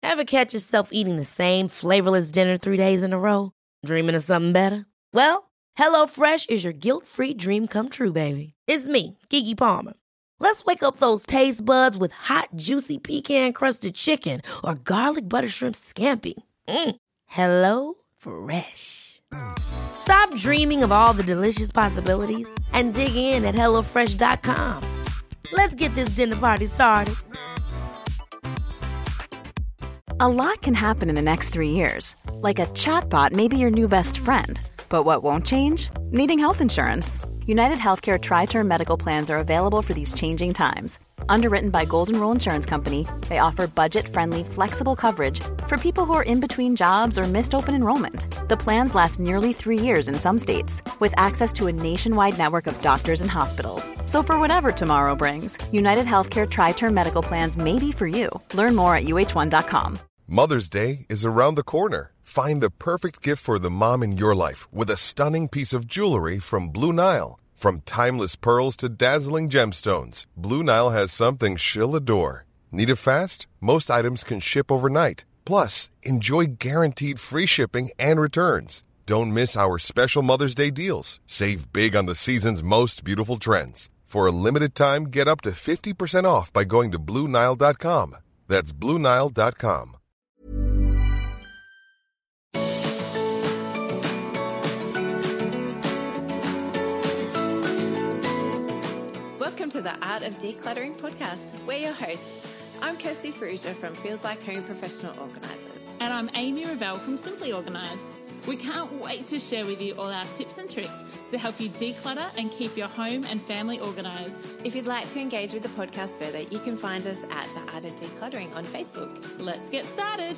Ever catch yourself eating the same flavorless dinner 3 days in a row? Dreaming of something better? Well, HelloFresh is your guilt-free dream come true, baby. It's me, Keke Palmer. Let's wake up those taste buds with hot, juicy pecan-crusted chicken or garlic butter shrimp scampi. Hello Fresh. Stop dreaming of all the delicious possibilities and dig in at HelloFresh.com. Let's get this dinner party started. A lot can happen in the next 3 years. Like a chatbot may be your new best friend. But what won't change? Needing health insurance. United Healthcare Tri-Term Medical Plans are available for these changing times. Underwritten by Golden Rule Insurance Company, they offer budget-friendly, flexible coverage for people who are in between jobs or missed open enrollment. The plans last nearly 3 years in some states, with access to a nationwide network of doctors and hospitals. So for whatever tomorrow brings, United Healthcare Tri-Term Medical Plans may be for you. Learn more at uh1.com. Mother's Day is around the corner. Find the perfect gift for the mom in your life with a stunning piece of jewelry from Blue Nile. From timeless pearls to dazzling gemstones, Blue Nile has something she'll adore. Need it fast? Most items can ship overnight. Plus, enjoy guaranteed free shipping and returns. Don't miss our special Mother's Day deals. Save big on the season's most beautiful trends. For a limited time, get up to 50% off by going to BlueNile.com. That's BlueNile.com. Welcome to the Art of Decluttering podcast. We're your hosts. I'm Kirsty Ferrugia from Feels Like Home Professional Organisers. And I'm Amy Revell from Simply Organised. We can't wait to share with you all our tips and tricks to help you declutter and keep your home and family organised. If you'd like to engage with the podcast further, you can find us at The Art of Decluttering on Facebook. Let's get started.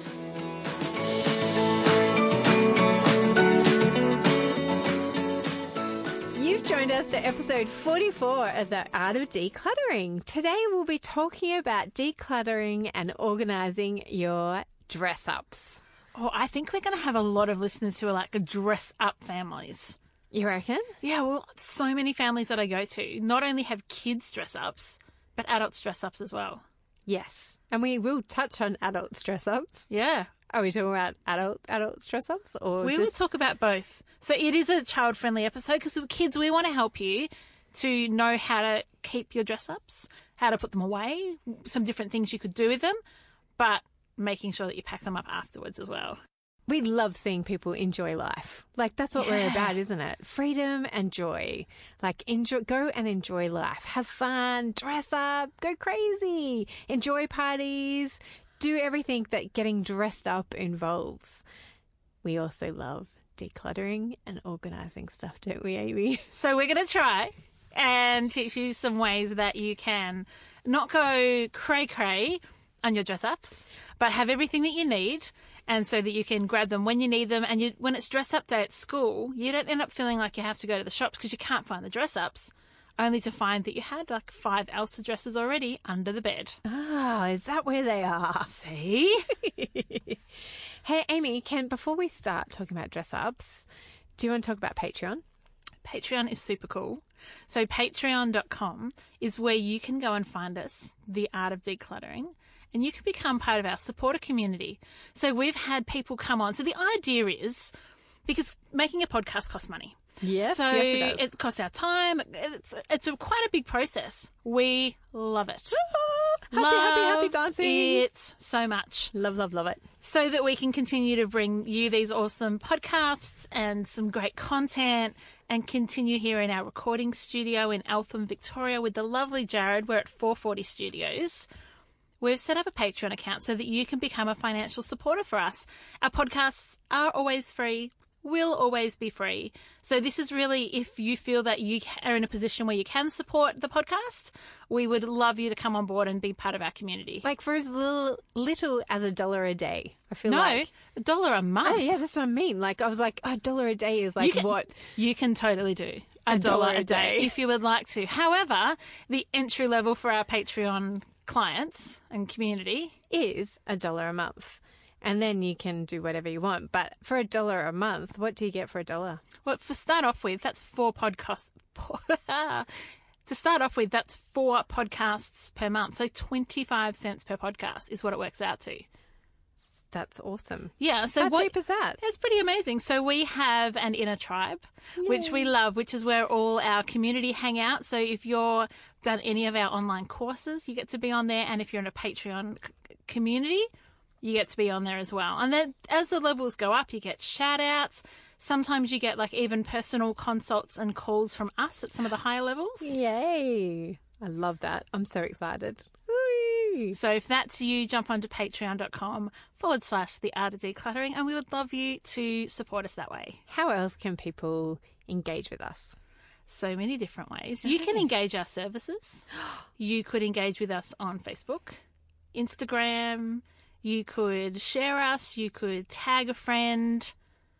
You've joined us for episode 44 of The Art of Decluttering. Today we'll be talking about decluttering and organising your dress-ups. Oh, I think we're going to have a lot of listeners who are like dress-up families. You reckon? Yeah, well, so many families that I go to not only have kids dress-ups, but adults dress-ups as well. Yes. And we will touch on adult dress-ups. Yeah. Are we talking about adult dress-ups? Or we will talk about both. So it is a child-friendly episode because with kids, we want to help you to know how to keep your dress-ups, how to put them away, some different things you could do with them, but making sure that you pack them up afterwards as well. We love seeing people enjoy life. Like, that's what we're about, isn't it? Freedom and joy. Like, go and enjoy life. Have fun, dress up, go crazy, enjoy parties, do everything that getting dressed up involves. We also love decluttering and organising stuff, don't we, Amy? So we're going to try and teach you some ways that you can not go cray-cray on your dress-ups, but have everything that you need, and so that you can grab them when you need them. And when it's dress-up day at school, you don't end up feeling like you have to go to the shops because you can't find the dress-ups, only to find that you had like 5 Elsa dresses already under the bed. Oh, is that where they are? See? Hey, Amy, before we start talking about dress-ups, do you want to talk about Patreon? Patreon is super cool. So patreon.com is where you can go and find us, The Art of Decluttering, and you can become part of our supporter community. So we've had people come on. So the idea is, because making a podcast costs money. Yes, so yes, it does. It costs our time. It's quite a big process. We love it. Happy dancing. It so much. Love it. So that we can continue to bring you these awesome podcasts and some great content and continue here in our recording studio in Eltham, Victoria with the lovely Jared. We're at 440 Studios. We've set up a Patreon account so that you can become a financial supporter for us. Our podcasts are always free, will always be free. So this is really, if you feel that you are in a position where you can support the podcast, we would love you to come on board and be part of our community. Like for as little as $1 a day. I feel No, like. $1 a month. Oh, yeah, that's what I mean. Like, I was like, $1 a day is like what? You can totally do $1 a day if you would like to. However, the entry level for our Patreon clients and community is $1 a month. And then you can do whatever you want. But for $1 a month, what do you get for $1? Well, to start off with, that's 4 podcasts. To start off with, that's 4 podcasts per month. So 25 cents per podcast is what it works out to. That's awesome. Yeah. So How cheap is that? It's pretty amazing. So we have an inner tribe, which we love, which is where all our community hang out. So if you're done any of our online courses, you get to be on there. And if you're in a Patreon community, you get to be on there as well. And then as the levels go up, you get shout outs. Sometimes you get like even personal consults and calls from us at some of the higher levels. Yay. I love that. I'm so excited. So if that's you, jump onto patreon.com/The Art of Decluttering, and we would love you to support us that way. How else can people engage with us? So many different ways. You can engage our services. You could engage with us on Facebook, Instagram. You could share us. You could tag a friend.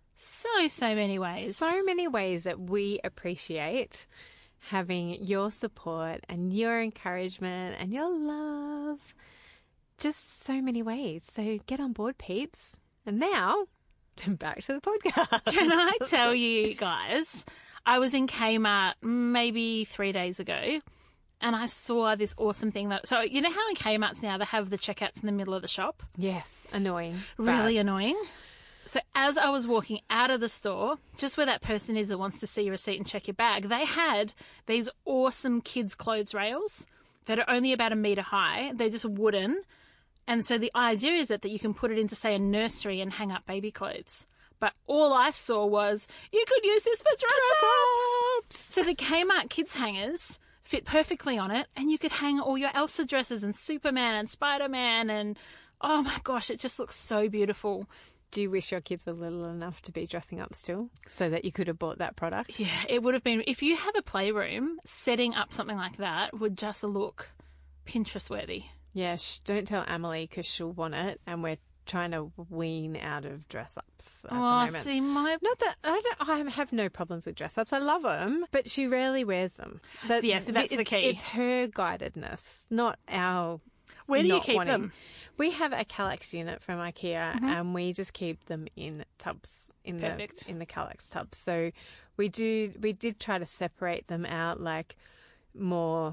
So many ways. So many ways that we appreciate having your support and your encouragement and your love. Just so many ways. So get on board, peeps. And now, back to the podcast. Can I tell you guys, I was in Kmart maybe 3 days ago and I saw this awesome thing so you know how in Kmart's now they have the checkouts in the middle of the shop? Yes, annoying. Really annoying. So as I was walking out of the store, just where that person is that wants to see your receipt and check your bag, they had these awesome kids' clothes rails that are only about 1 metre high. They're just wooden. And so the idea is that you can put it into, say, a nursery and hang up baby clothes. But all I saw was, you could use this for dress-ups. So the Kmart kids hangers fit perfectly on it, and you could hang all your Elsa dresses and Superman and Spider-Man and, oh my gosh, it just looks so beautiful. Do you wish your kids were little enough to be dressing up still so that you could have bought that product? Yeah, it would have been. If you have a playroom, setting up something like that would just look Pinterest-worthy. Yeah, don't tell Emily because she'll want it, and we're trying to wean out of dress-ups at the moment. See, Not that I have no problems with dress-ups. I love them, but she rarely wears them. So that's the key. It's her guidedness, not our. Where do you keep them? We have a Kallax unit from IKEA, and we just keep them in tubs in the Kallax tubs. So we did try to separate them out, like more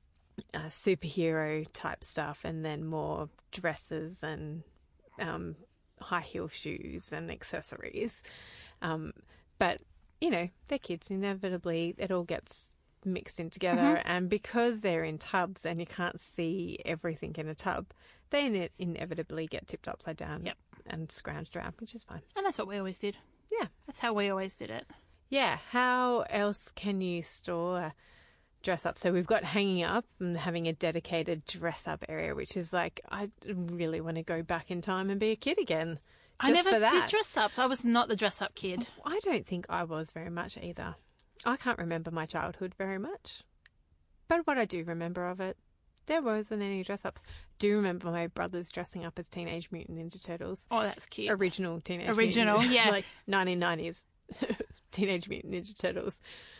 superhero type stuff, and then more dresses and high heel shoes and accessories. But you know, they're kids. Inevitably, it all gets mixed in together, and because they're in tubs and you can't see everything in a tub, they inevitably get tipped upside down and scrounged around, which is fine. And that's what we always did. Yeah. That's how we always did it. Yeah. How else can you store dress up? So we've got hanging up and having a dedicated dress up area, which is like, I really want to go back in time and be a kid again. I never did dress ups. I was not the dress up kid. I don't think I was very much either. I can't remember my childhood very much. But what I do remember of it, there wasn't any dress-ups. Do remember my brothers dressing up as Teenage Mutant Ninja Turtles. Oh, that's cute. Original Teenage Mutant. Yeah. Like 1990s Teenage Mutant Ninja Turtles.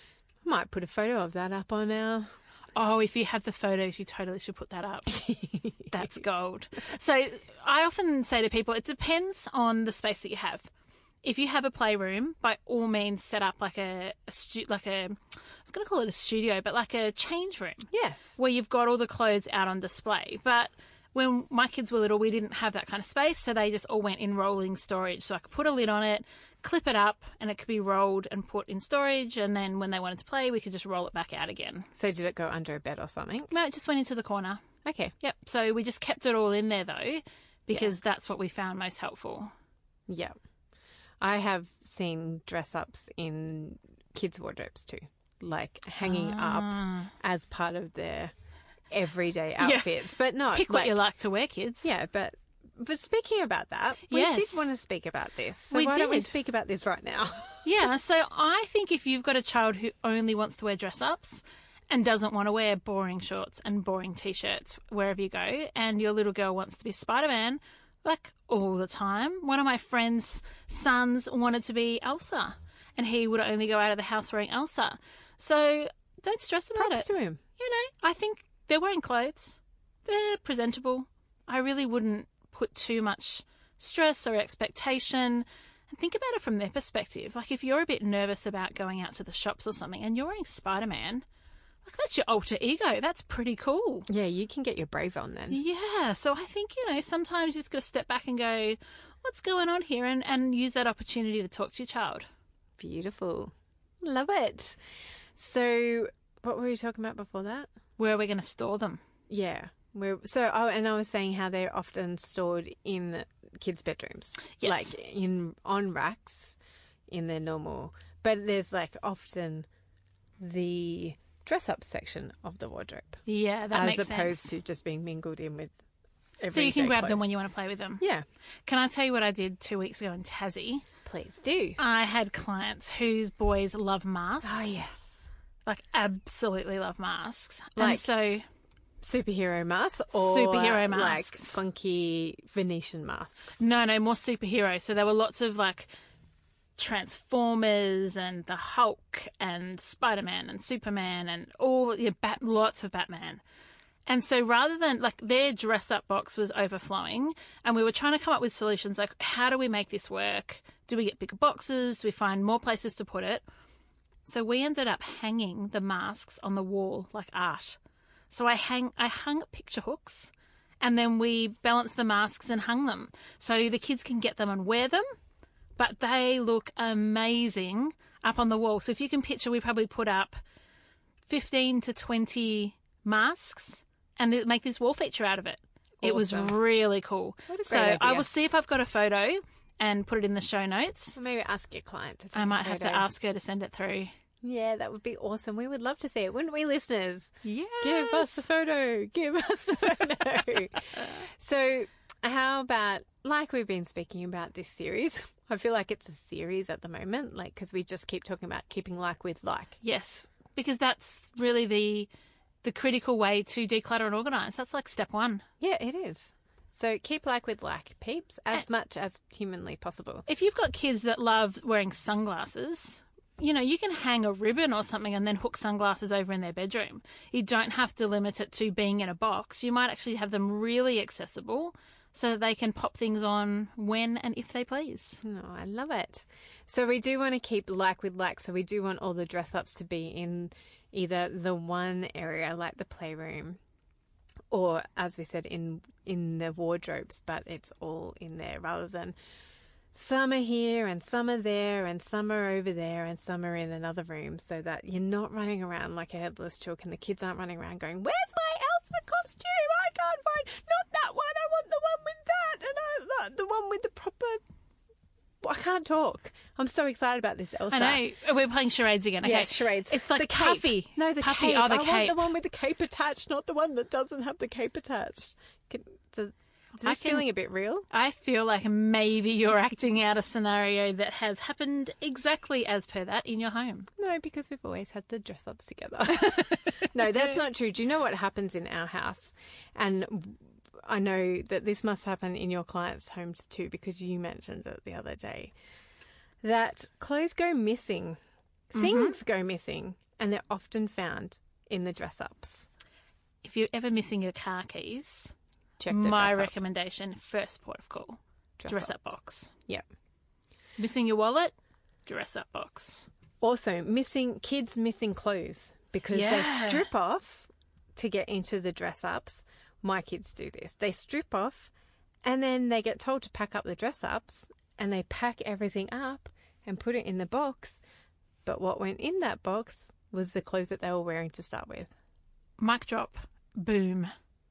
I might put a photo of that up on our... Oh, if you have the photos, you totally should put that up. That's gold. So I often say to people, it depends on the space that you have. If you have a playroom, by all means, set up like I was going to call it a studio, but like a change room. Yes. Where you've got all the clothes out on display. But when my kids were little, we didn't have that kind of space, so they just all went in rolling storage. So I could put a lid on it, clip it up, and it could be rolled and put in storage. And then when they wanted to play, we could just roll it back out again. So did it go under a bed or something? No, it just went into the corner. Okay. Yep. So we just kept it all in there, though, because that's what we found most helpful. Yeah. I have seen dress-ups in kids' wardrobes too, like hanging up as part of their everyday outfits. But no, pick what you like to wear, kids. Yeah, but speaking about that, we did want to speak about this. So why don't we speak about this right now? Yeah, so I think if you've got a child who only wants to wear dress-ups and doesn't want to wear boring shorts and boring T-shirts wherever you go, and your little girl wants to be Spider-Man, like all the time. One of my friend's sons wanted to be Elsa, and he would only go out of the house wearing Elsa. So don't stress about Props it. to him. You know, I think they're wearing clothes. They're presentable. I really wouldn't put too much stress or expectation. And think about it from their perspective. Like if you're a bit nervous about going out to the shops or something and you're wearing Spider-Man, like that's your alter ego. That's pretty cool. Yeah, you can get your brave on then. Yeah. So I think, you know, sometimes you just got to step back and go, what's going on here, and use that opportunity to talk to your child. Beautiful. Love it. So what were we talking about before that? Where are we going to store them? Yeah. And I was saying how they're often stored in kids' bedrooms. Yes. Like on racks in their normal. But there's like often the dress-up section of the wardrobe. Yeah, that makes sense. As opposed to just being mingled in with everyday So you can grab clothes. them when you want to play with them. Yeah. Can I tell you what I did 2 weeks ago in Tassie? Please do. I had clients whose boys love masks. Oh, yes. Like, absolutely love masks. Like and so... superhero masks or Superhero masks. like funky Venetian masks? No, more superhero. So there were lots of, like, Transformers and the Hulk and Spider-Man and Superman and all, lots of Batman. And so rather than, like, their dress-up box was overflowing, and we were trying to come up with solutions like, how do we make this work? Do we get bigger boxes? Do we find more places to put it? So we ended up hanging the masks on the wall like art. So I hung picture hooks, and then we balanced the masks and hung them. So the kids can get them and wear them, but they look amazing up on the wall. So if you can picture, we probably put up 15 to 20 masks and make this wall feature out of it. It was Awesome. really cool. What a So great I idea. will see if I've got a photo and put it in the show notes. Or maybe ask your client to take I might a have to photo. ask her to send it through. Yeah, that would be awesome. We would love to see it, wouldn't we, listeners? Yes. Give us a photo. Give us a photo. So how about, like we've been speaking about this series, I feel like it's a series at the moment, like, because we just keep talking about keeping like with like. Yes, because that's really the critical way to declutter and organise. That's like step one. Yeah, it is. So keep like with like, peeps, as much as humanly possible. If you've got kids that love wearing sunglasses, you can hang a ribbon or something and then hook sunglasses over in their bedroom. You don't have to limit it to being in a box. You might actually have them really accessible so that they can pop things on when and if they please. No, I love it. So we do want to keep like with like. So we do want all the dress ups to be in either the one area, like the playroom, or as we said, in the wardrobes, but it's all in there rather than some are here and some are there and some are over there and some are in another room, so that you're not running around like a headless chook and the kids aren't running around going, where's my Elsa costume? I can't find, not that one, I want the one with that, and the one with the proper... I can't talk. I'm so excited about this, Elsa. I know. We're playing charades again. Okay. Yes, charades. It's like the cape. Puffy. No, the Puffy. cape. Oh, the I cape. want the one with the cape attached, not the one that doesn't have the cape attached. Is this feeling a bit real? I feel like maybe you're acting out a scenario that has happened exactly as per that in your home. No, because we've always had the dress ups together. No, that's not true. Do you know what happens in our house? And I know that this must happen in your clients' homes too, because you mentioned it the other day, that clothes go missing, things go missing, and they're often found in the dress ups. If you're ever missing your car keys, Check the my dress up. recommendation, first port of call, dress up box. Yep. Missing your wallet, dress up box. Also, kids missing clothes because they Yeah. strip off to get into the dress ups. My kids do this. They strip off and then they get told to pack up the dress ups and they pack everything up and put it in the box. But what went in that box was the clothes that they were wearing to start with. Mic drop. Boom.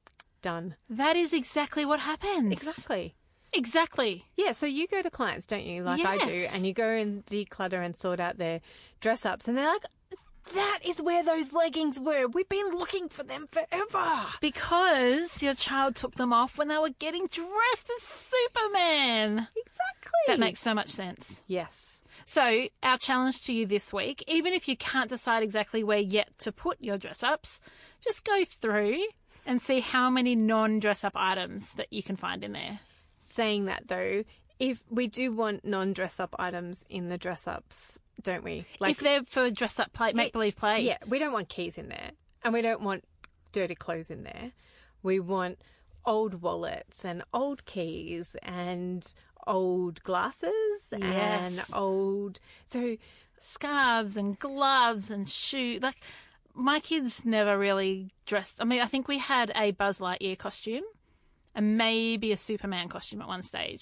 Done. That is exactly what happens. Exactly. Exactly. Yeah, so you go to clients, don't you, like I do, Yes. and you go and declutter and sort out their dress ups and they're like, that is where those leggings were. We've been looking for them forever. Because your child took them off when they were getting dressed as Superman. Exactly. That makes so much sense. Yes. So our challenge to you this week, even if you can't decide exactly where yet to put your dress-ups, just go through and see how many non-dress-up items that you can find in there. Saying that though, if we do want non-dress-up items in the dress-ups, don't we? If they're for dress-up play, make-believe play. Yeah, we don't want keys in there and we don't want dirty clothes in there. We want old wallets and old keys and old glasses and Yes. old... So Scarves and gloves and shoes. Like, my kids never really dressed. I mean, I think we had a Buzz Lightyear costume and maybe a Superman costume at one stage.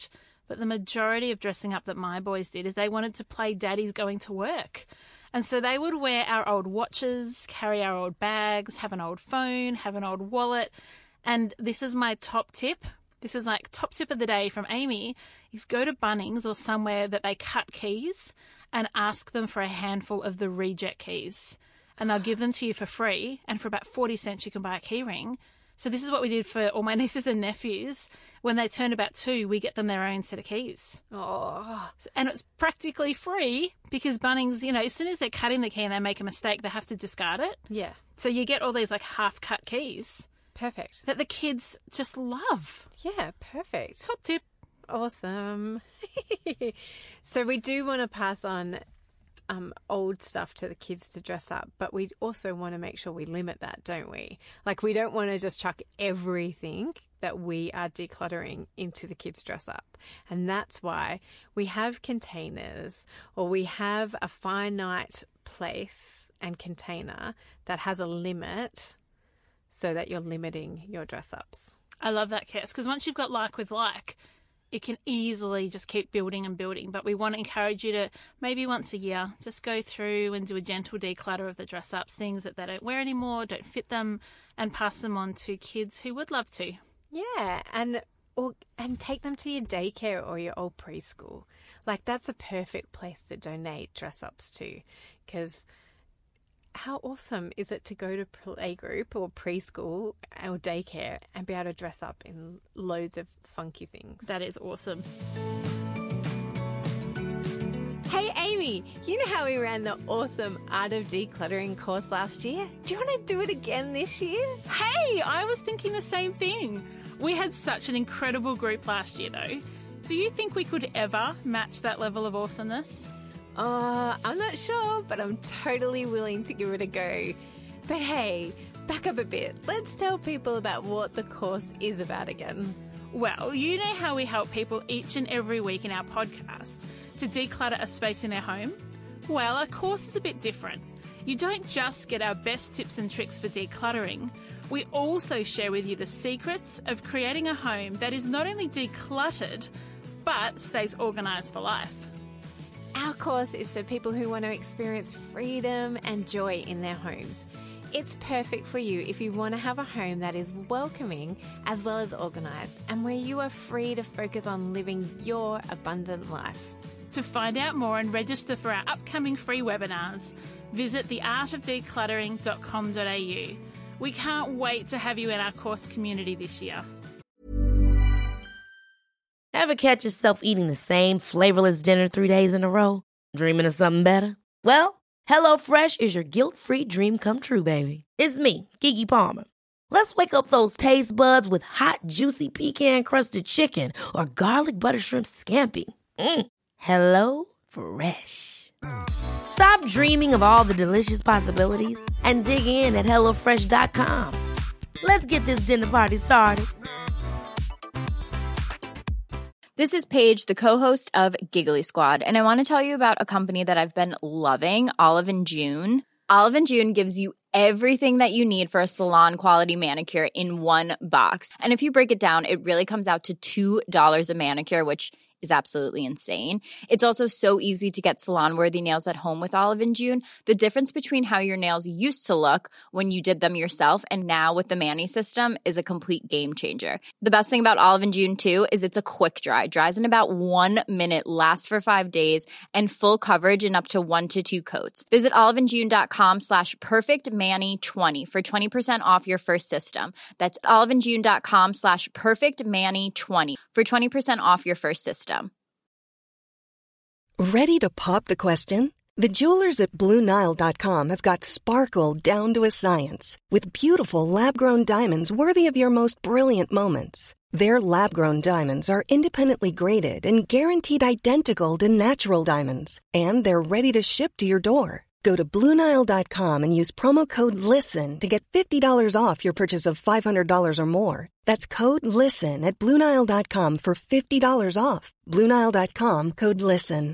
But the majority of dressing up that my boys did is they wanted to play daddy's going to work. And so they would wear our old watches, carry our old bags, have an old phone, have an old wallet. And this is my top tip. This is like top tip of the day from Amy, is go to Bunnings or somewhere that they cut keys and ask them for a handful of the reject keys. And they'll give them to you for free. And for about 40 cents, you can buy a key ring. So this is what we did for all my nieces and nephews. When they turn about 2, we get them their own set of keys. Oh. And it's practically free because Bunnings, you know, as soon as they're cutting the key and they make a mistake, they have to discard it. Yeah. So you get all these like half-cut keys. Perfect. That the kids just love. Yeah, perfect. Top tip. Awesome. So we do want to pass on old stuff to the kids to dress up, but we also want to make sure we limit that, don't we? Like, we don't want to just chuck everything that we are decluttering into the kids' dress up. And that's why we have containers, or we have a finite place and container that has a limit so that you're limiting your dress ups. I love that, Kess, because once you've got like with like, it can easily just keep building and building. But we want to encourage you to maybe once a year just go through and do a gentle declutter of the dress-ups, things that they don't wear anymore, don't fit them, and pass them on to kids who would love to. Yeah, and take them to your daycare or your old preschool. Like, that's a perfect place to donate dress-ups to, because how awesome is it to go to playgroup or preschool or daycare and be able to dress up in loads of funky things? That is awesome. Hey, Amy, you know how we ran the awesome Art of Decluttering course last year? Do you want to do it again this year? Hey, I was thinking the same thing. We had such an incredible group last year, though. Do you think we could ever match that level of awesomeness? I'm not sure, but I'm totally willing to give it a go. But hey, back up a bit. Let's tell people about what the course is about again. Well, you know how we help people each and every week in our podcast to declutter a space in their home? Well, our course is a bit different. You don't just get our best tips and tricks for decluttering. We also share with you the secrets of creating a home that is not only decluttered, but stays organised for life. Our course is for people who want to experience freedom and joy in their homes. It's perfect for you if you want to have a home that is welcoming as well as organised, and where you are free to focus on living your abundant life. To find out more and register for our upcoming free webinars, visit theartofdecluttering.com.au. We can't wait to have you in our course community this year. Ever catch yourself eating the same flavorless dinner 3 days in a row? Dreaming of something better? Well, HelloFresh is your guilt-free dream come true, baby. It's me, Keke Palmer. Let's wake up those taste buds with hot, juicy pecan-crusted chicken or garlic butter shrimp scampi. Hello Fresh. Stop dreaming of all the delicious possibilities and dig in at HelloFresh.com. Let's get this dinner party started. This is Paige, the co-host of Giggly Squad, and I want to tell you about a company that I've been loving, Olive & June. Olive & June gives you everything that you need for a salon-quality manicure in one box. And if you break it down, it really comes out to $2 a manicure, which is absolutely insane. It's also so easy to get salon-worthy nails at home with Olive & June. The difference between how your nails used to look when you did them yourself and now with the Mani system is a complete game changer. The best thing about Olive & June, too, is it's a quick dry. Dries in about 1 minute, lasts for 5 days, and full coverage in up to 1 to 2 coats. Visit oliveandjune.com/perfectmani20 for 20% off your first system. That's oliveandjune.com/perfectmani20 for 20% off your first system. Ready to pop the question? The jewelers at BlueNile.com have got sparkle down to a science with beautiful lab-grown diamonds worthy of your most brilliant moments. Their lab-grown diamonds are independently graded and guaranteed identical to natural diamonds, and they're ready to ship to your door. Go to BlueNile.com and use promo code LISTEN to get $50 off your purchase of $500 or more. That's code LISTEN at BlueNile.com for $50 off. BlueNile.com, code LISTEN.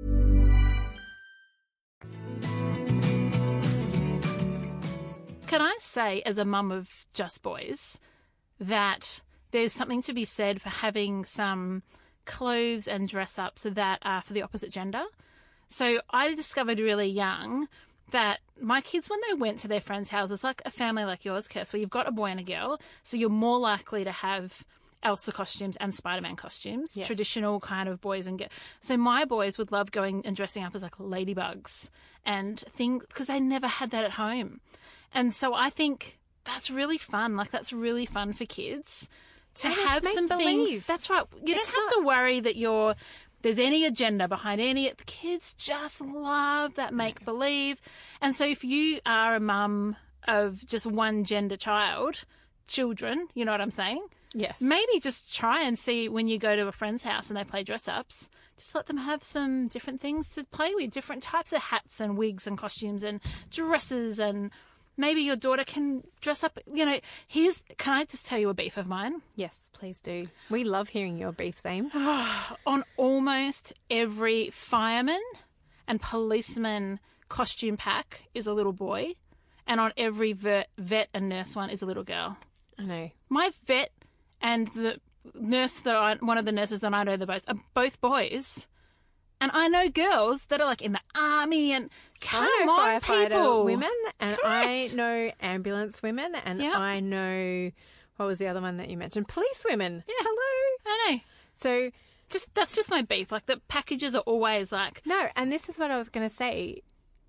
Can I say, as a mum of just boys, that there's something to be said for having some clothes and dress-ups that are for the opposite gender. So I discovered really young that my kids, when they went to their friends' houses, like a family like yours, Kirst, where you've got a boy and a girl, so you're more likely to have Elsa costumes and Spider-Man costumes, Yes. traditional kind of boys and girls. So my boys would love going and dressing up as like ladybugs and things because they never had that at home. And so I think that's really fun. Like that's really fun for kids to And it's have some make-believe. things. That's right. You don't have to worry that there's any agenda behind any. The kids just love that make believe. And so if you are a mum of just one gender children, you know what I'm saying? Yes. Maybe just try and see when you go to a friend's house and they play dress-ups, just let them have some different things to play with, different types of hats and wigs and costumes and dresses, and maybe your daughter can dress up. You know, can I just tell you a beef of mine? Yes, please do. We love hearing your beef, Zane. On almost every fireman and policeman costume pack is a little boy, and on every vet and nurse one is a little girl. I know. My vet and the nurse one of the nurses that I know the most are both boys. And I know girls that are like in the army and come I know on, firefighter people. women, and I Correct. know ambulance women, and Yep. I know, what was the other one that you mentioned? Police women. Yeah. Hello. I know. So, That's just my beef. Like the packages are always like, no, and this is what I was going to say.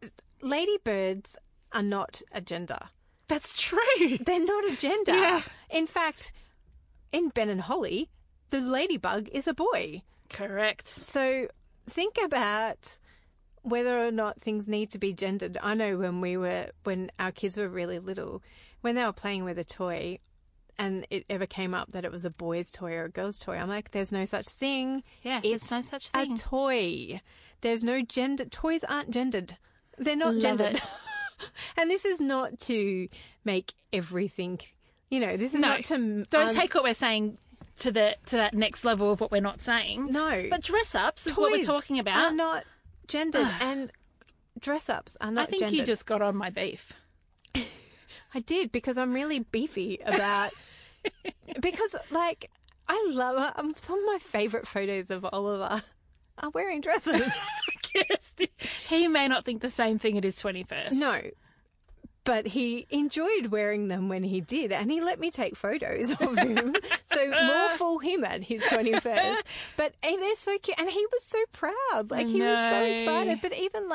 Ladybirds are not a gender. that's true. They're not a gender. Yeah. In fact, in Ben and Holly, the ladybug is a boy. Correct. So think about whether or not things need to be gendered. I know when our kids were really little, when they were playing with a toy and it ever came up that it was a boy's toy or a girl's toy, I'm like, there's no such thing. Yeah, It's there's no such thing. a toy. There's no gender. Toys aren't gendered. They're not Love gendered. it. And this is not to make everything, this is No, not to... don't take what we're saying to that next level of what we're not saying. No. But dress-ups is what we're Toys talking about. are not gendered, and dress-ups are not I think gendered. you just got on my beef. I did, because I'm really beefy about... because, I love... some of my favourite photos of Oliver are wearing dresses. Kirsty. He may not think the same thing at his 21st. No. But he enjoyed wearing them when he did, and he let me take photos of him. So more for him at his 21st. But it is so cute, and he was so proud. He was so excited. But even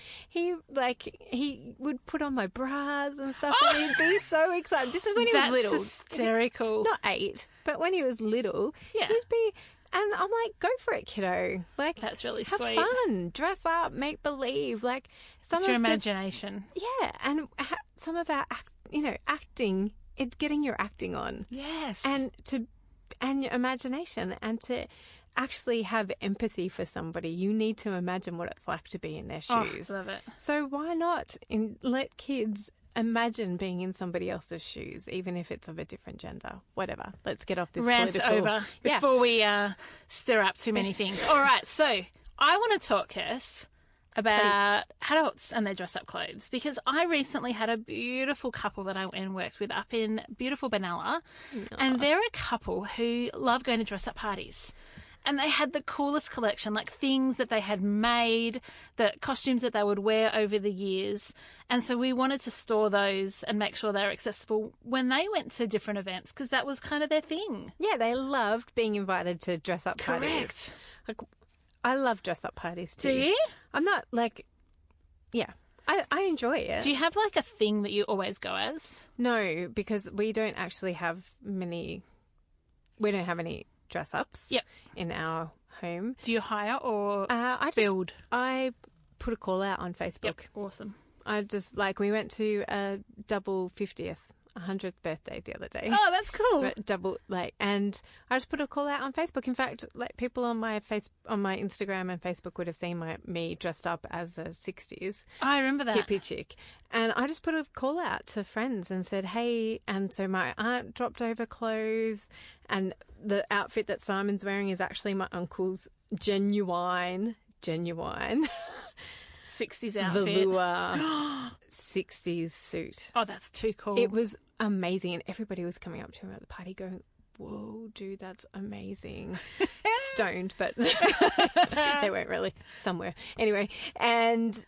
he would put on my bras and stuff, and he'd be so excited. This is when he was little. That's hysterical. Not 8, but when he was little, Yeah. he'd be. And I'm like, go for it, kiddo. That's really have sweet. fun, dress up, make believe. Some It's of your the imagination. yeah, and some of our, acting, it's getting your acting on. Yes. And your imagination, and to actually have empathy for somebody, you need to imagine what it's like to be in their shoes. love it. So why not let kids imagine being in somebody else's shoes, even if it's of a different gender? Whatever. Let's get off this Rant's political... over Yeah. before we stir up too many things. All right, so I want to talk, Kirst, about adults and their dress-up clothes, because I recently had a beautiful couple that I went and worked with up in beautiful Benalla, and they're a couple who love going to dress-up parties. And they had the coolest collection, like things that they had made, the costumes that they would wear over the years. And so we wanted to store those and make sure they were accessible when they went to different events, because that was kind of their thing. Yeah, they loved being invited to dress-up parties. Correct. I love dress-up parties too. Do you? I'm not yeah, I enjoy it. Do you have like a thing that you always go as? No, because we don't actually have any dress-ups Yep. in our home. Do you hire or I build? I put a call out on Facebook. Yep. Awesome. I just we went to a double 100th birthday the other day. Oh, that's cool. But double and I just put a call out on Facebook. In fact, people on my Instagram and Facebook would have seen me dressed up as a 60s I remember that. hippie chick, and I just put a call out to friends and said, "Hey!" And so my aunt dropped over clothes, and the outfit that Simon's wearing is actually my uncle's genuine 60s outfit. velour 60s suit. Oh, that's too cool. It was amazing, and everybody was coming up to him at the party going, "Whoa, dude, that's amazing." stoned, but they weren't really, somewhere. Anyway, and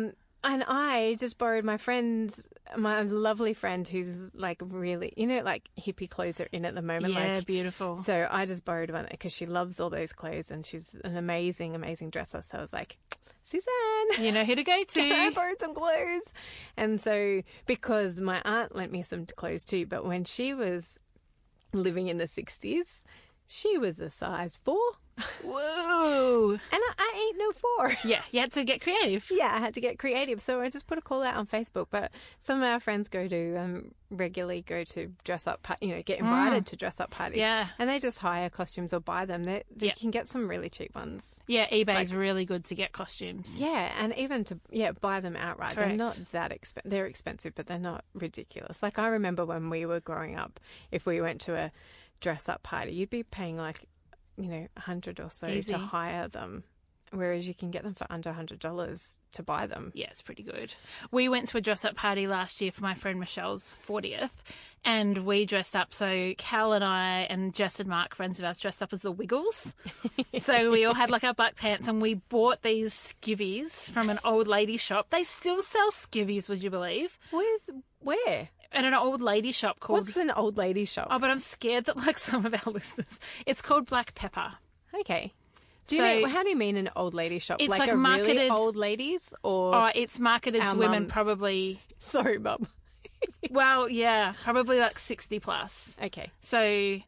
I just borrowed my lovely friend who's like really, like hippie clothes are in at the moment. Yeah, like, beautiful. So I just borrowed one because she loves all those clothes and she's an amazing, amazing dresser. So I was like, Suzanne, You know who to go to. I borrowed some clothes. And so, because my aunt lent me some clothes too, but when she was living in the 60s, she was a size 4. Whoa. And I ain't no 4. Yeah, you had to get creative. Yeah, I had to get creative. So I just put a call out on Facebook. But some of our friends regularly go to dress up, get invited to dress up parties. Yeah. And they just hire costumes or buy them. They can get some really cheap ones. Yeah, eBay's really good to get costumes. Yeah, and even to buy them outright. Correct. They're not that expensive. They're expensive, but they're not ridiculous. Like I remember when we were growing up, if we went to a dress up party, you'd be paying like, $100 or so Easy. to hire them, whereas you can get them for under $100 to buy them. Yeah, it's pretty good. We went to a dress-up party last year for my friend Michelle's 40th, and we dressed up. So Cal and I and Jess and Mark, friends of ours, dressed up as the Wiggles. So we all had like our black pants, and we bought these skivvies from an old lady shop. They still sell skivvies, would you believe? Where? At an old lady shop called... What's an old lady shop? Oh, but I'm scared that like some of our listeners... It's called Black Pepper. Okay. How do you mean an old lady shop? It's like like a marketed... really old ladies or... Oh, it's marketed our to women mums? probably... Sorry, Mum. Well, yeah, probably like 60 plus. Okay. So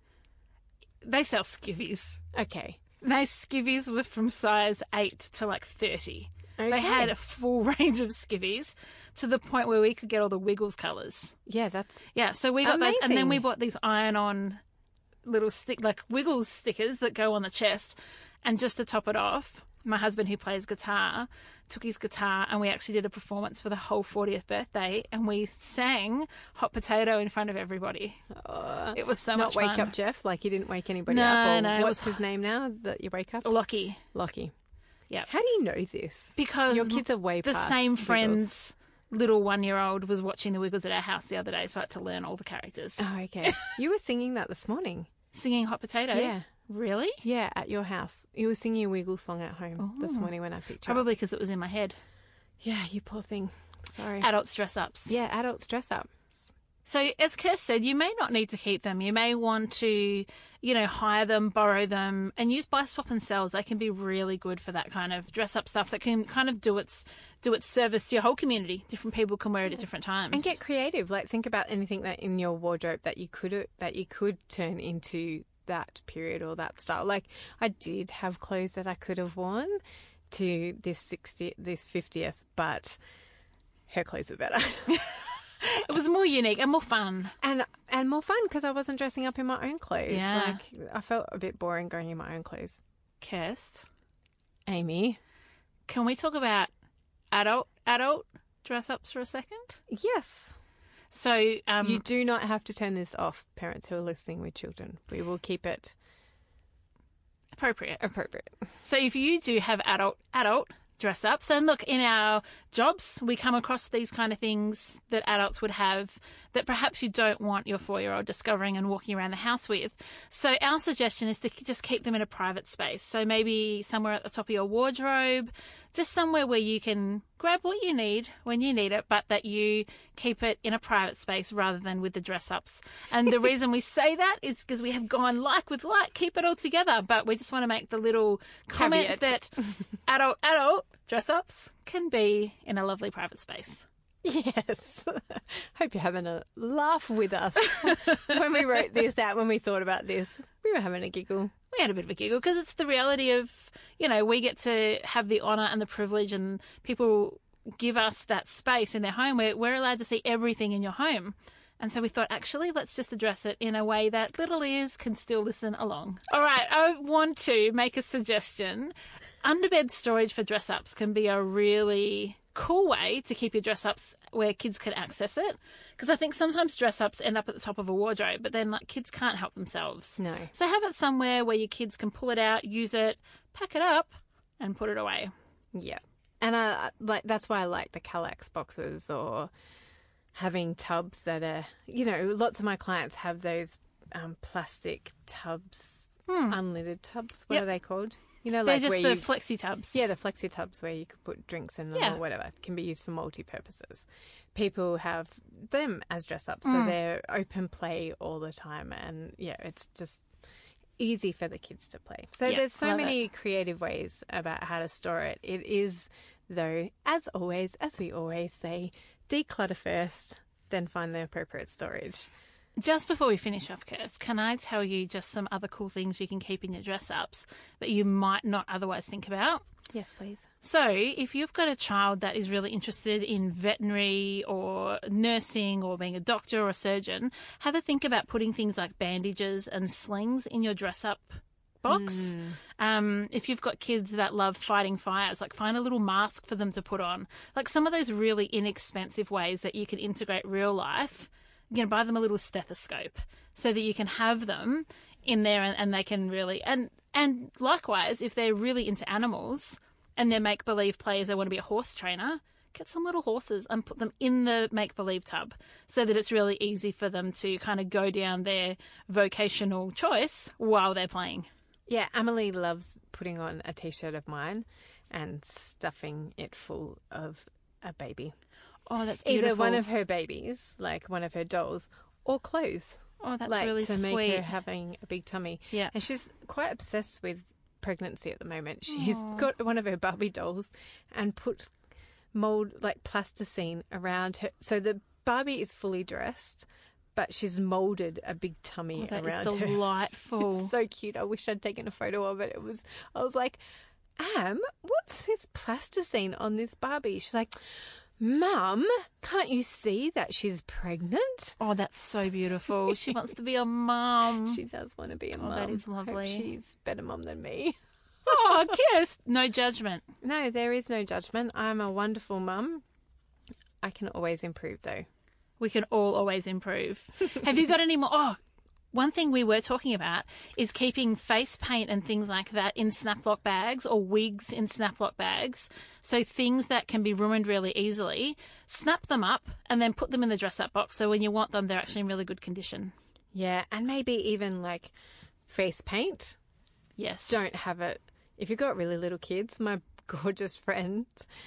they sell skivvies. Okay. Those skivvies were from size 8 to like 30. Okay. They had a full range of skivvies to the point where we could get all the Wiggles colours. Yeah, that's... Yeah, so we got those, and then Amazing. we bought these iron-on little Wiggles stickers that go on the chest. And just to top it off, my husband, who plays guitar, took his guitar and we actually did a performance for the whole 40th birthday, and we sang Hot Potato in front of everybody. It was so much fun. Not Wake Up Jeff, like you didn't wake anybody No, up? Or no, it what's was- his name now that you wake up? Lockie. Lockie. Yeah. How do you know this? Because your kids are way the past same Wiggles. friend's little 1-year-old was watching the Wiggles at our house the other day, so I had to learn all the characters. Oh, okay. You were singing that this morning. Singing Hot Potato? Yeah. Really? Yeah, at your house. You were singing a Wiggles song at home this morning when I picked you up. Probably because it was in my head. Yeah, you poor thing. Sorry. Adults dress ups. Yeah, adults dress up. So as Kirst said, you may not need to keep them. You may want to, hire them, borrow them, and use buy, swap and sells. They can be really good for that kind of dress up stuff that can kind of do its service to your whole community. Different people can wear it at different times. And get creative. Like think about anything that in your wardrobe that you could turn into that period or that style. Like I did have clothes that I could have worn to this 50th, but her clothes were better. It was more unique and more fun. And more fun because I wasn't dressing up in my own clothes. Yeah. Like I felt a bit boring going in my own clothes. Kirst, Amy? can we talk about adult dress ups for a second? Yes. So You do not have to turn this off, parents who are listening with children. We will keep it appropriate. appropriate. So if you do have adult dress ups, and look, in our jobs, we come across these kind of things that adults would have that perhaps you don't want your 4-year-old discovering and walking around the house with. So our suggestion is to just keep them in a private space. So maybe somewhere at the top of your wardrobe, just somewhere where you can grab what you need when you need it, but that you keep it in a private space rather than with the dress ups. And the reason we say that is because we have gone like with like, keep it all together. But we just want to make the little comment Caveat. that adult dress ups can be in a lovely private space. Yes. Hope you're having a laugh with us. When we wrote this out, when we thought about this, we were having a giggle. We had a bit of a giggle because it's the reality of, we get to have the honour and the privilege, and people give us that space in their home where we're allowed to see everything in your home. And so we thought, actually, let's just address it in a way that little ears can still listen along. All right, I want to make a suggestion. Underbed storage for dress-ups can be a really cool way to keep your dress-ups where kids can access it. Because I think sometimes dress-ups end up at the top of a wardrobe, but then kids can't help themselves. No. So have it somewhere where your kids can pull it out, use it, pack it up, and put it away. Yeah. And that's why I like the Kallax boxes, or having tubs that are, lots of my clients have those plastic tubs unlidded tubs. What Yep. are they called? You know, They're like just where the you... flexi tubs. Yeah, the flexi tubs where you could put drinks in them Yeah. or whatever. It can be used for multi-purposes. People have them as dress-ups, so they're open play all the time. And, yeah, it's just easy for the kids to play. So Yeah, there's so love many creative ways about how to store it. It is, though, as always, as we always say, declutter first, then find the appropriate storage. Just before we finish off, Kirst, can I tell you just some other cool things you can keep in your dress-ups that you might not otherwise think about? Yes, please. So if you've got a child that is really interested in veterinary or nursing or being a doctor or a surgeon, have a think about putting things like bandages and slings in your dress-up box. If you've got kids that love fighting fires, like find a little mask for them to put on. Like some of those really inexpensive ways that you can integrate real life. You know, buy them a little stethoscope so that you can have them in there and they can really... And likewise, if they're really into animals and they're make-believe players, they want to be a horse trainer, get some little horses and put them in the make-believe tub so that it's really easy for them to kind of go down their vocational choice while they're playing. Yeah, Emily loves putting on a T-shirt of mine and stuffing it full of a baby. Oh, that's beautiful. Either one of her babies, like one of her dolls, or clothes. Oh, that's like, really to sweet. make her having a big tummy. Yeah. And she's quite obsessed with pregnancy at the moment. She's got one of her Barbie dolls and put mold, like plasticine around her. So the Barbie is fully dressed, but she's molded a big tummy That around is her. delightful. It's so cute. I wish I'd taken a photo of it. I was like, what's this plasticine on this Barbie? She's like, Mum, can't you see that she's pregnant? Oh, that's so beautiful. She wants to be a mum. She does want to be a mum. That is lovely. Hope she's a better mum than me. Oh, Kirst, no judgment. No, there is no judgment. I'm a wonderful mum. I can always improve, though. We can all always improve. Have you got any more? Oh, one thing we were talking about is keeping face paint and things like that in Snap-Lock bags or wigs in Snap-Lock bags. So things that can be ruined really easily, snap them up and then put them in the dress-up box. So when you want them, they're actually in really good condition. Yeah, and maybe even like face paint. Yes. Don't have it. If you've got really little kids, my gorgeous friend,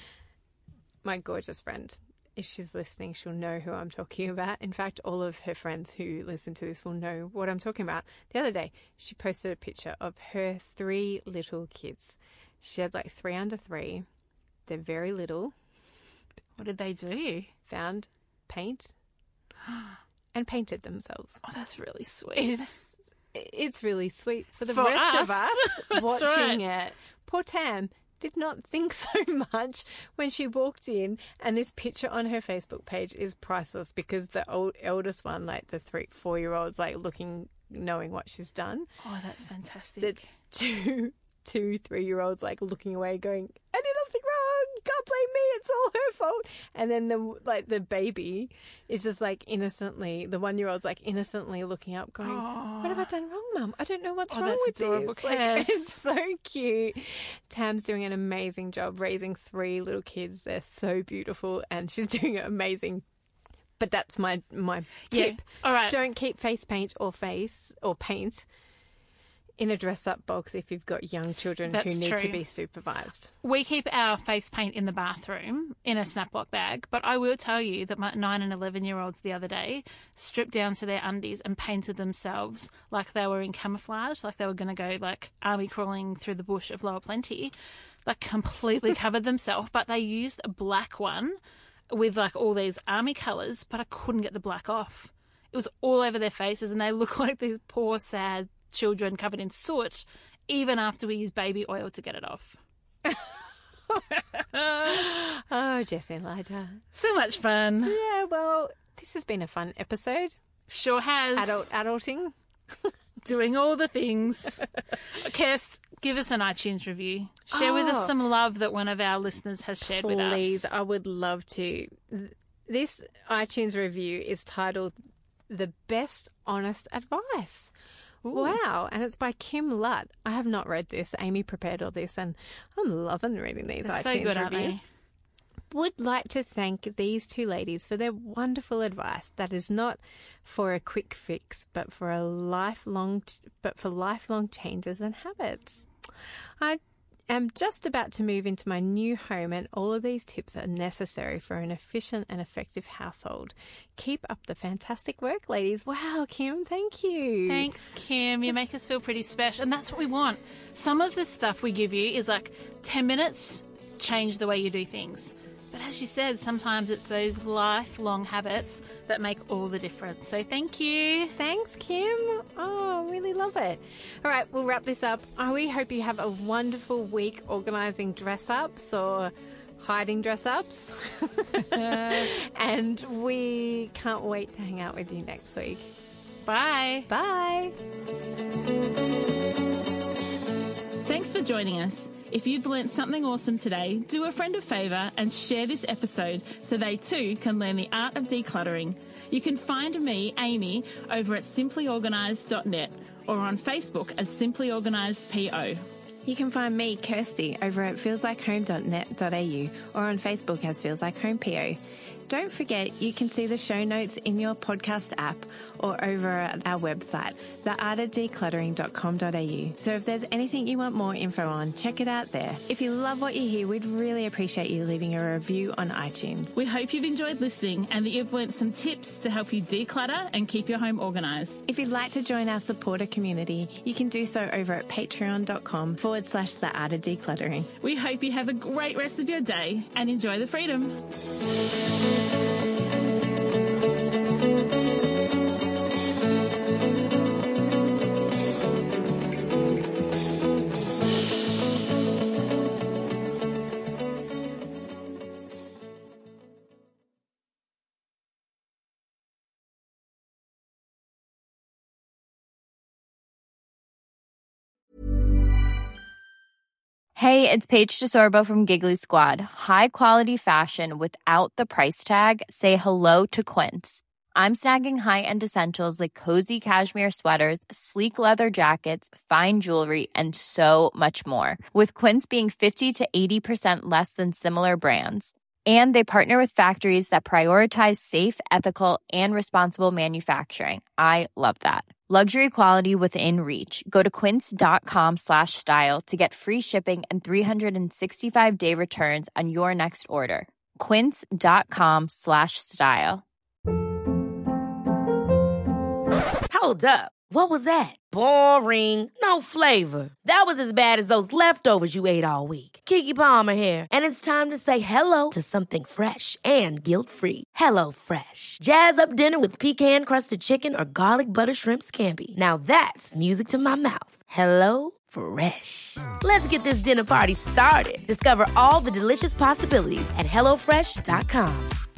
if she's listening, she'll know who I'm talking about. In fact, all of her friends who listen to this will know what I'm talking about. The other day, she posted a picture of her 3 little kids. She had like 3 under 3. They're very little. What did they do? Found paint and painted themselves. Oh, that's really sweet. It's really sweet for the For rest of us. us That's watching right. it. Poor Tam did not think so much when she walked in, and this picture on her Facebook page is priceless because the eldest one, like the 3-4-year-old's, like looking, knowing what she's done. Oh, that's fantastic. The 2-3-year-olds like looking away, going, "I did nothing wrong. You can't blame me. It's all her fault." And then the baby is just like innocently, the 1-year-old's like innocently looking up, going, "What have I done wrong, Mum? I don't know what's wrong that's with adorable, this." Like, Kirst. it's so cute. Tam's doing an amazing job raising 3 little kids. They're so beautiful, and she's doing it amazing. But that's my tip. All right. Don't keep face paint or paint in a dress-up box if you've got young children That's who need to true. be supervised. We keep our face paint in the bathroom in a Snap-Lock bag, but I will tell you that my 9 and 11-year-olds the other day stripped down to their undies and painted themselves like they were in camouflage, like they were going to go like army crawling through the bush of Lower Plenty, like completely covered themselves, but they used a black one with like all these army colours, but I couldn't get the black off. It was all over their faces and they look like these poor, sad children covered in soot, even after we used baby oil to get it off. Oh, Jessie and Elijah. So much fun. Yeah, well, this has been a fun episode. Sure has. Adulting. Doing all the things. Kirst, give us an iTunes review. Share with us some love that one of our listeners has shared with us. Please, I would love to. This iTunes review is titled The Best Honest Advice. Ooh. Wow, and it's by Kim Lutt. I have not read this. Amy prepared all this, and I'm loving reading these They're iTunes so good, aren't reviews. they? would like to thank these two ladies for their wonderful advice that is not for a quick fix, but for lifelong changes and habits. I am just about to move into my new home, and all of these tips are necessary for an efficient and effective household. Keep up the fantastic work, ladies. Wow, Kim, thank you. Thanks, Kim. You make us feel pretty special, and that's what we want. Some of the stuff we give you is like 10 minutes, change the way you do things. But as you said, sometimes it's those lifelong habits that make all the difference. So thank you. Thanks, Kim. Oh, really love it. All right, we'll wrap this up. We hope you have a wonderful week organising dress-ups or hiding dress-ups. And we can't wait to hang out with you next week. Bye. Bye. Thanks for joining us. If you've learnt something awesome today, do a friend a favour and share this episode so they too can learn the art of decluttering. You can find me, Amy, over at simplyorganised.net or on Facebook as simplyorganisedpo. You can find me, Kirsty, over at feelslikehome.net.au or on Facebook as feelslikehomepO. Don't forget, you can see the show notes in your podcast app or over at our website, theartofdecluttering.com.au. So if there's anything you want more info on, check it out there. If you love what you hear, we'd really appreciate you leaving a review on iTunes. We hope you've enjoyed listening and that you've learnt some tips to help you declutter and keep your home organised. If you'd like to join our supporter community, you can do so over at patreon.com/theartofdecluttering. We hope you have a great rest of your day and enjoy the freedom. Hey, it's Paige DeSorbo from Giggly Squad. High quality fashion without the price tag. Say hello to Quince. I'm snagging high-end essentials like cozy cashmere sweaters, sleek leather jackets, fine jewelry, and so much more. With Quince being 50 to 80% less than similar brands. And they partner with factories that prioritize safe, ethical, and responsible manufacturing. I love that. Luxury quality within reach. Go to quince.com/style to get free shipping and 365-day returns on your next order. Quince.com/style. Hold up. What was that? Boring. No flavor. That was as bad as those leftovers you ate all week. Keke Palmer here, and it's time to say hello to something fresh and guilt-free. HelloFresh. Jazz up dinner with pecan-crusted chicken or garlic butter shrimp scampi. Now that's music to my mouth. HelloFresh. Let's get this dinner party started. Discover all the delicious possibilities at HelloFresh.com.